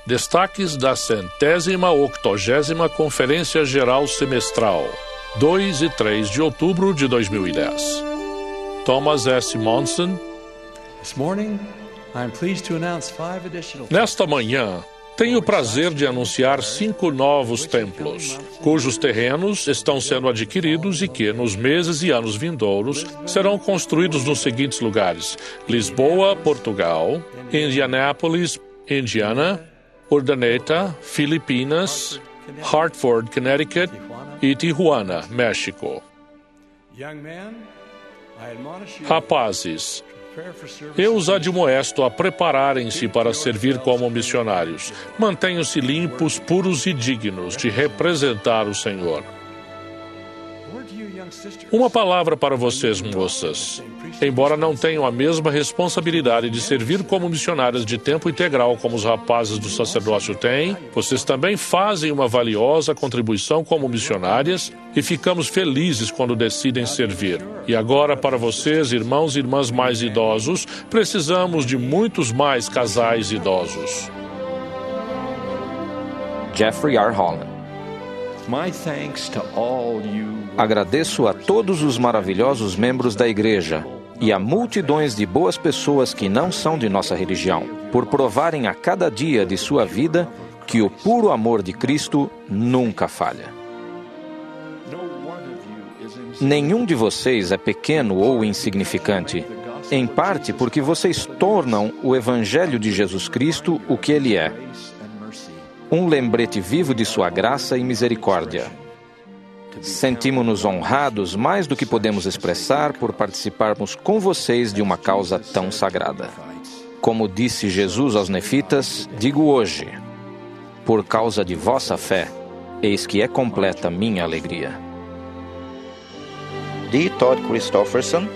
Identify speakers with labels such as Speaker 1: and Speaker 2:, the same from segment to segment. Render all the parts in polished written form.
Speaker 1: Destaques da 180ª Conferência Geral Semestral, 2 e 3 de outubro de 2010. Thomas S. Monson. Nesta manhã, tenho o prazer de anunciar 5 novos templos, cujos terrenos estão sendo adquiridos e que, nos meses e anos vindouros, serão construídos nos seguintes lugares: Lisboa, Portugal; Indianápolis, Indiana; Urdaneta, Filipinas; Hartford, Connecticut; e Tijuana, México. Rapazes, eu os admoesto a prepararem-se para servir como missionários. Mantenham-se limpos, puros e dignos de representar o Senhor. Uma palavra para vocês, moças. Embora não tenham a mesma responsabilidade de servir como missionárias de tempo integral como os rapazes do sacerdócio têm, vocês também fazem uma valiosa contribuição como missionárias e ficamos felizes quando decidem servir. E agora, para vocês, irmãos e irmãs mais idosos, precisamos de muitos mais casais idosos.
Speaker 2: Jeffrey R. Holland. Agradeço a todos os maravilhosos membros da Igreja e a multidões de boas pessoas que não são de nossa religião, por provarem a cada dia de sua vida que o puro amor de Cristo nunca falha. Nenhum de vocês é pequeno ou insignificante, em parte porque vocês tornam o Evangelho de Jesus Cristo o que ele é: um lembrete vivo de sua graça e misericórdia. Sentimos-nos honrados mais do que podemos expressar por participarmos com vocês de uma causa tão sagrada. Como disse Jesus aos nefitas, digo hoje: por causa de vossa fé, eis que é completa minha alegria.
Speaker 3: D. Todd Christofferson.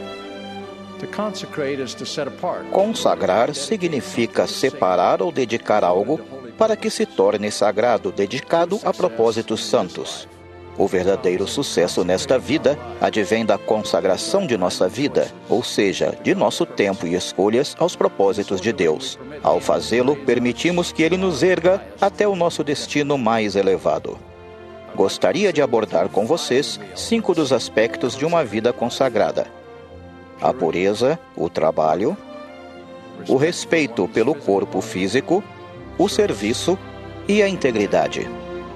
Speaker 3: Consagrar significa separar ou dedicar algo para que se torne sagrado, dedicado a propósitos santos. O verdadeiro sucesso nesta vida advém da consagração de nossa vida, ou seja, de nosso tempo e escolhas aos propósitos de Deus. Ao fazê-lo, permitimos que Ele nos erga até o nosso destino mais elevado. Gostaria de abordar com vocês 5 dos aspectos de uma vida consagrada: a pureza, o trabalho, o respeito pelo corpo físico, o serviço e a integridade.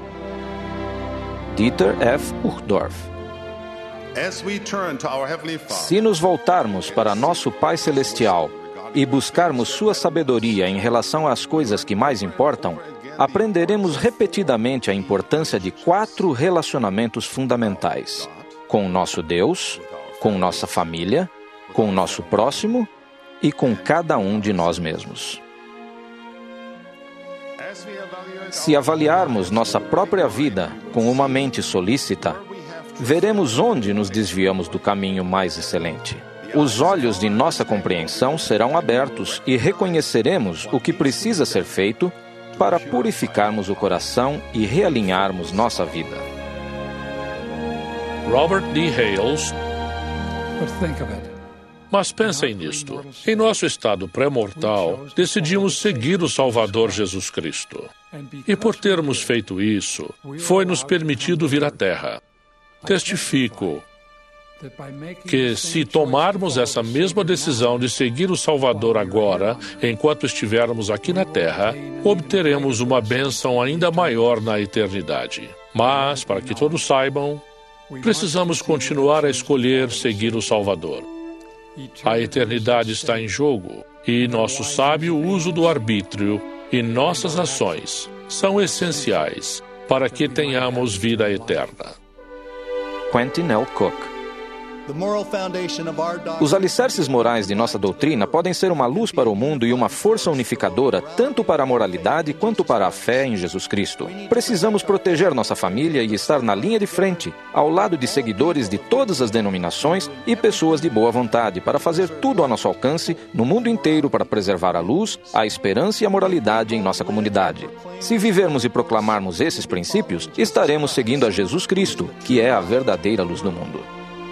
Speaker 2: Dieter F. Uchtdorf. Se nos voltarmos para nosso Pai Celestial e buscarmos sua sabedoria em relação às coisas que mais importam, aprenderemos repetidamente a importância de 4 relacionamentos fundamentais: com nosso Deus, com nossa família, com nosso próximo e com cada um de nós mesmos. Se avaliarmos nossa própria vida com uma mente solícita, veremos onde nos desviamos do caminho mais excelente. Os olhos de nossa compreensão serão abertos e reconheceremos o que precisa ser feito para purificarmos o coração e realinharmos nossa vida.
Speaker 1: Robert D. Hales. Mas pensem nisto. Em nosso estado pré-mortal, decidimos seguir o Salvador Jesus Cristo. E por termos feito isso, foi-nos permitido vir à Terra. Testifico que, se tomarmos essa mesma decisão de seguir o Salvador agora, enquanto estivermos aqui na Terra, obteremos uma bênção ainda maior na eternidade. Mas, para que todos saibam, precisamos continuar a escolher seguir o Salvador. A eternidade está em jogo, e nosso sábio uso do arbítrio e nossas ações são essenciais para que tenhamos vida eterna.
Speaker 2: Quentin L. Cook. Os alicerces morais de nossa doutrina podem ser uma luz para o mundo e uma força unificadora tanto para a moralidade quanto para a fé em Jesus Cristo. Precisamos proteger nossa família e estar na linha de frente, ao lado de seguidores de todas as denominações e pessoas de boa vontade, para fazer tudo ao nosso alcance no mundo inteiro para preservar a luz, a esperança e a moralidade em nossa comunidade. Se vivermos e proclamarmos esses princípios, estaremos seguindo a Jesus Cristo, que é a verdadeira luz do mundo.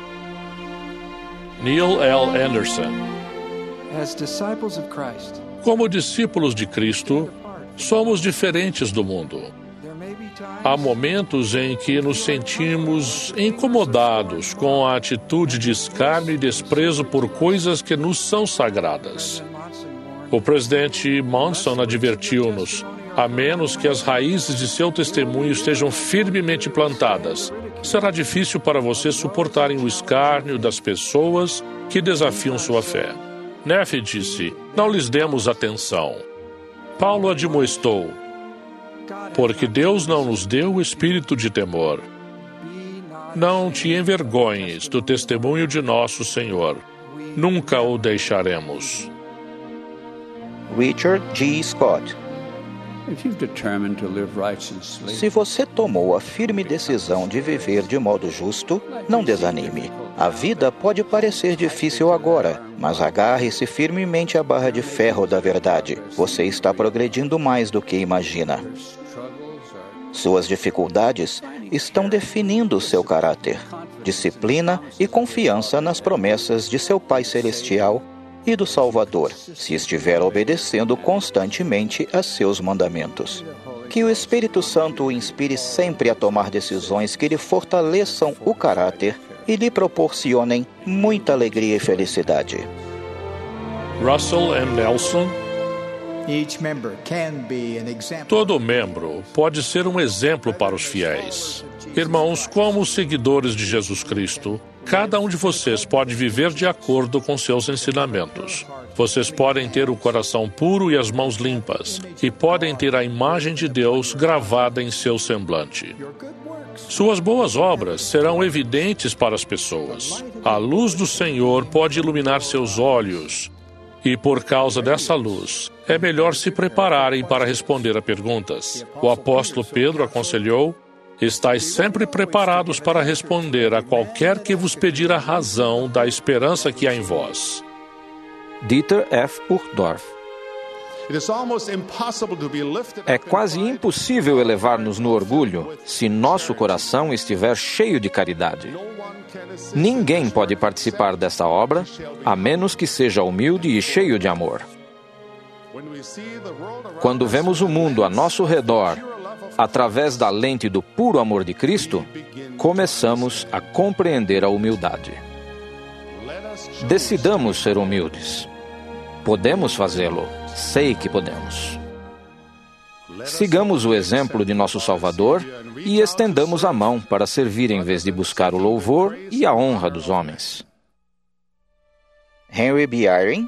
Speaker 1: Neil L. Anderson. Como discípulos de Cristo, Somos diferentes do mundo. Há momentos em que nos sentimos incomodados com a atitude de escárnio e desprezo por coisas que nos são sagradas. O presidente Monson advertiu-nos: a menos que as raízes de seu testemunho estejam firmemente plantadas, será difícil para vocês suportarem o escárnio das pessoas que desafiam sua fé. Neff disse: não lhes demos atenção. Paulo admoestou: porque Deus não nos deu o espírito de temor. Não te envergonhes do testemunho de nosso Senhor. Nunca o deixaremos.
Speaker 3: Richard G. Scott. Se você tomou a firme decisão de viver de modo justo, não desanime. A vida pode parecer difícil agora, mas agarre-se firmemente à barra de ferro da verdade. Você está progredindo mais do que imagina. Suas dificuldades estão definindo seu caráter, disciplina e confiança nas promessas de seu Pai Celestial e do Salvador, se estiver obedecendo constantemente a seus mandamentos. Que o Espírito Santo o inspire sempre a tomar decisões que lhe fortaleçam o caráter e lhe proporcionem muita alegria e felicidade.
Speaker 1: Russell M. Nelson. Todo membro pode ser um exemplo para os fiéis. Irmãos, como seguidores de Jesus Cristo, cada um de vocês pode viver de acordo com seus ensinamentos. Vocês podem ter o coração puro e as mãos limpas, e podem ter a imagem de Deus gravada em seu semblante. Suas boas obras serão evidentes para as pessoas. A luz do Senhor pode iluminar seus olhos, e por causa dessa luz, é melhor se prepararem para responder a perguntas. O apóstolo Pedro aconselhou: estais sempre preparados para responder a qualquer que vos pedir a razão da esperança que há em vós.
Speaker 2: Dieter F. Uchtdorf. É quase impossível elevar-nos no orgulho se nosso coração estiver cheio de caridade. Ninguém pode participar dessa obra a menos que seja humilde e cheio de amor. Quando vemos o mundo a nosso redor através da lente do puro amor de Cristo, começamos a compreender a humildade. Decidamos ser humildes. Podemos fazê-lo. Sei que podemos. Sigamos o exemplo de nosso Salvador e estendamos a mão para servir em vez de buscar o louvor e a honra dos homens.
Speaker 3: Henry B. Eyring.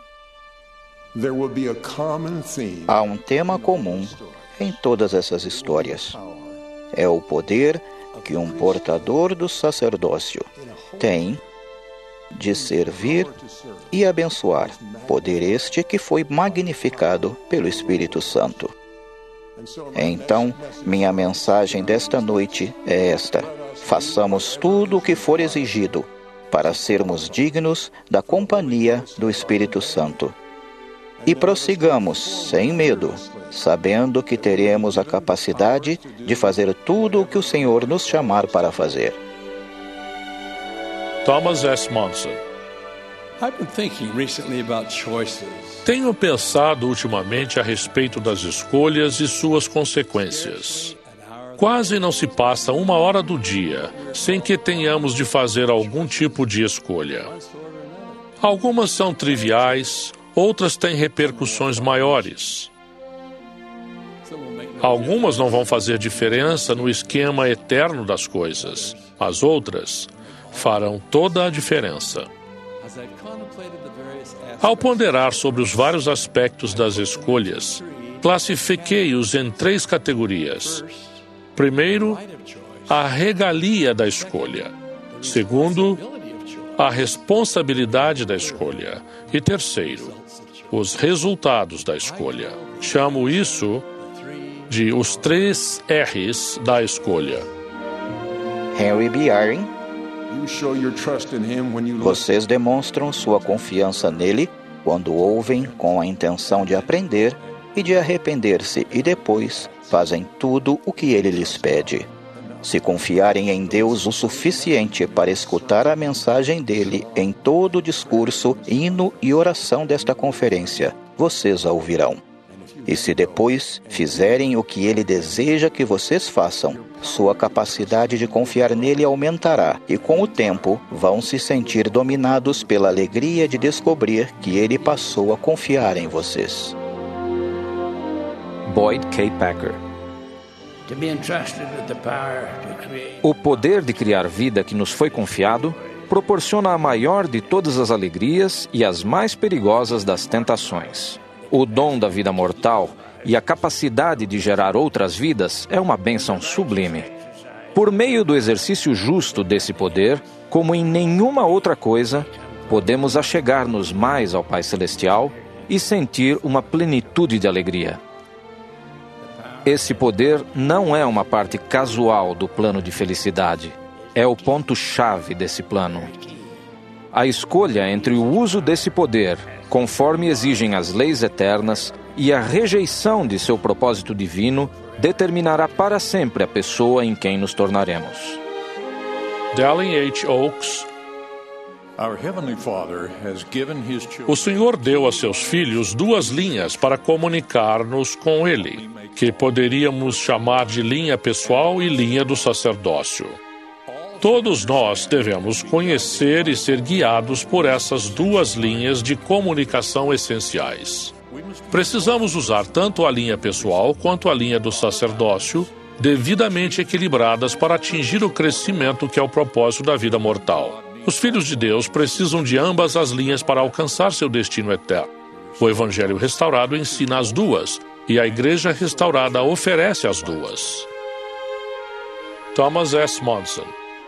Speaker 3: Há um tema comum em todas essas histórias. É o poder que um portador do sacerdócio tem de servir e abençoar, poder este que foi magnificado pelo Espírito Santo. Então, minha mensagem desta noite é esta: façamos tudo o que for exigido para sermos dignos da companhia do Espírito Santo. E prossigamos sem medo, sabendo que teremos a capacidade de fazer tudo o que o Senhor nos chamar para fazer.
Speaker 1: Thomas S. Monson. Tenho pensado ultimamente a respeito das escolhas e suas consequências. Quase não se passa uma hora do dia sem que tenhamos de fazer algum tipo de escolha. Algumas são triviais, outras têm repercussões maiores. Algumas não vão fazer diferença no esquema eterno das coisas. As outras farão toda a diferença. Ao ponderar sobre os vários aspectos das escolhas, classifiquei-os em 3 categorias. Primeiro, a regalia da escolha. Segundo, a responsabilidade da escolha. E terceiro, os resultados da escolha. Chamo isso de os 3 R's da escolha.
Speaker 3: Henry B. Eyring. Vocês demonstram sua confiança nele quando ouvem com a intenção de aprender e de arrepender-se e depois fazem tudo o que ele lhes pede. Se confiarem em Deus o suficiente para escutar a mensagem dele em todo o discurso, hino e oração desta conferência, vocês a ouvirão. E se depois fizerem o que Ele deseja que vocês façam, sua capacidade de confiar nele aumentará, e com o tempo vão se sentir dominados pela alegria de descobrir que Ele passou a confiar em vocês.
Speaker 2: Boyd K. Packer. O poder de criar vida que nos foi confiado proporciona a maior de todas as alegrias e as mais perigosas das tentações. O dom da vida mortal e a capacidade de gerar outras vidas é uma bênção sublime. Por meio do exercício justo desse poder, como em nenhuma outra coisa, podemos achegar-nos mais ao Pai Celestial e sentir uma plenitude de alegria. Esse poder não é uma parte casual do plano de felicidade. É o ponto-chave desse plano. A escolha entre o uso desse poder, conforme exigem as leis eternas, e a rejeição de seu propósito divino, determinará para sempre a pessoa em quem nos tornaremos.
Speaker 1: Dallin H. Oaks. O Senhor deu a seus filhos 2 linhas para comunicar-nos com Ele, que poderíamos chamar de linha pessoal e linha do sacerdócio. Todos nós devemos conhecer e ser guiados por essas 2 linhas de comunicação essenciais. Precisamos usar tanto a linha pessoal quanto a linha do sacerdócio, devidamente equilibradas para atingir o crescimento que é o propósito da vida mortal. Os filhos de Deus precisam de ambas as linhas para alcançar seu destino eterno. O Evangelho restaurado ensina as 2, e a Igreja restaurada oferece as 2. Thomas S. Monson.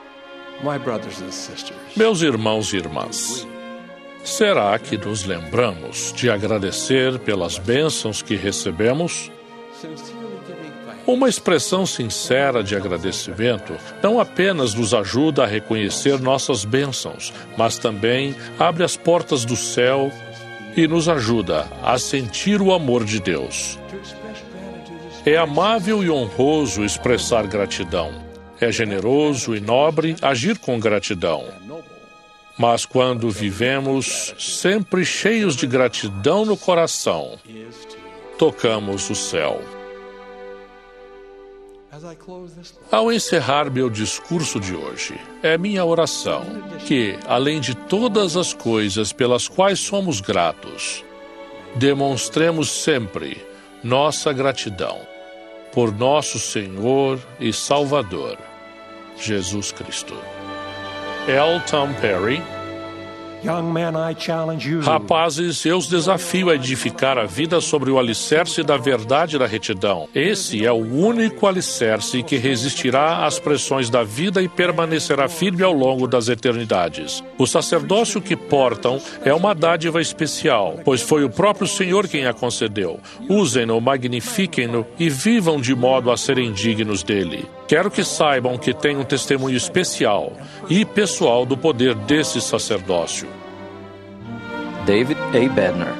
Speaker 1: Meus irmãos e irmãs, será que nos lembramos de agradecer pelas bênçãos que recebemos? Uma expressão sincera de agradecimento não apenas nos ajuda a reconhecer nossas bênçãos, mas também abre as portas do céu e nos ajuda a sentir o amor de Deus. É amável e honroso expressar gratidão. É generoso e nobre agir com gratidão. Mas quando vivemos sempre cheios de gratidão no coração, tocamos o céu. Ao encerrar meu discurso de hoje, é minha oração que, além de todas as coisas pelas quais somos gratos, demonstremos sempre nossa gratidão por nosso Senhor e Salvador, Jesus Cristo. L. Tom Perry. Rapazes, eu os desafio a edificar a vida sobre o alicerce da verdade e da retidão. Esse é o único alicerce que resistirá às pressões da vida e permanecerá firme ao longo das eternidades. O sacerdócio que portam é uma dádiva especial, pois foi o próprio Senhor quem a concedeu. Usem-no, magnifiquem-no e vivam de modo a serem dignos dele. Quero que saibam que tenho um testemunho especial e pessoal do poder desse sacerdócio.
Speaker 2: David A. Bednar.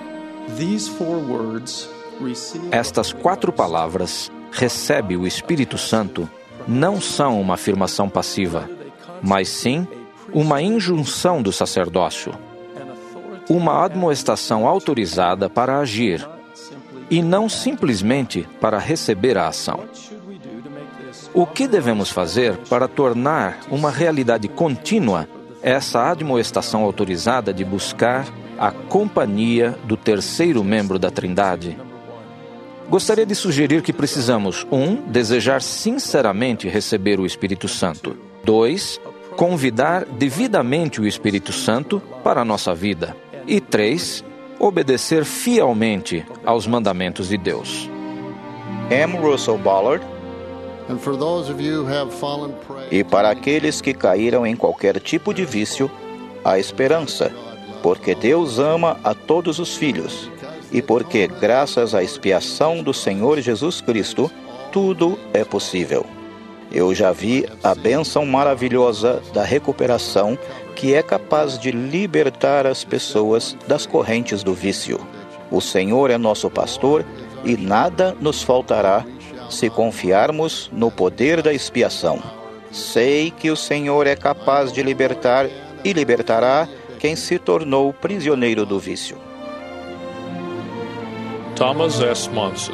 Speaker 2: Estas 4 palavras, recebe o Espírito Santo, não são uma afirmação passiva, mas sim uma injunção do sacerdócio, uma admoestação autorizada para agir, e não simplesmente para receber a ação. O que devemos fazer para tornar uma realidade contínua essa admoestação autorizada de buscar a companhia do terceiro membro da Trindade? Gostaria de sugerir que precisamos 1. Desejar sinceramente receber o Espírito Santo. 2. Convidar devidamente o Espírito Santo para a nossa vida. E 3. Obedecer fielmente aos mandamentos de Deus.
Speaker 3: M. Russell Ballard. E para aqueles que caíram em qualquer tipo de vício, a esperança, porque Deus ama a todos os filhos, e porque, graças à expiação do Senhor Jesus Cristo, tudo é possível. Eu já vi a bênção maravilhosa da recuperação, que é capaz de libertar as pessoas das correntes do vício. O Senhor é nosso pastor e nada nos faltará se confiarmos no poder da expiação. Sei que o Senhor é capaz de libertar e libertará quem se tornou prisioneiro do vício.
Speaker 1: Thomas S. Monson.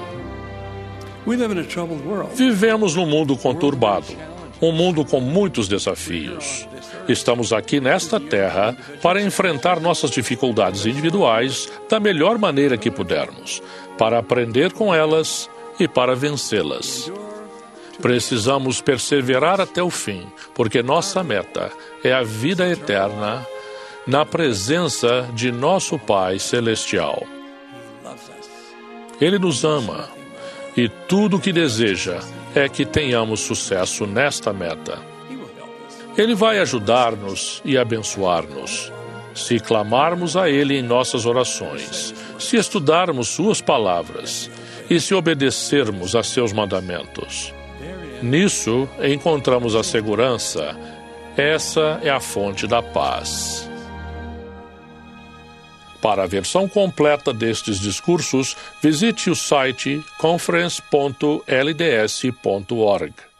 Speaker 1: Vivemos num mundo conturbado, um mundo com muitos desafios. Estamos aqui nesta terra para enfrentar nossas dificuldades individuais da melhor maneira que pudermos, para aprender com elas e para vencê-las. Precisamos perseverar até o fim, porque nossa meta é a vida eterna na presença de nosso Pai Celestial. Ele nos ama e tudo o que deseja é que tenhamos sucesso nesta meta. Ele vai ajudar-nos e abençoar-nos. Se clamarmos a Ele em nossas orações, se estudarmos Suas palavras e se obedecermos a Seus mandamentos. Nisso encontramos a segurança. Essa é a fonte da paz. Para a versão completa destes discursos, visite o site conference.lds.org.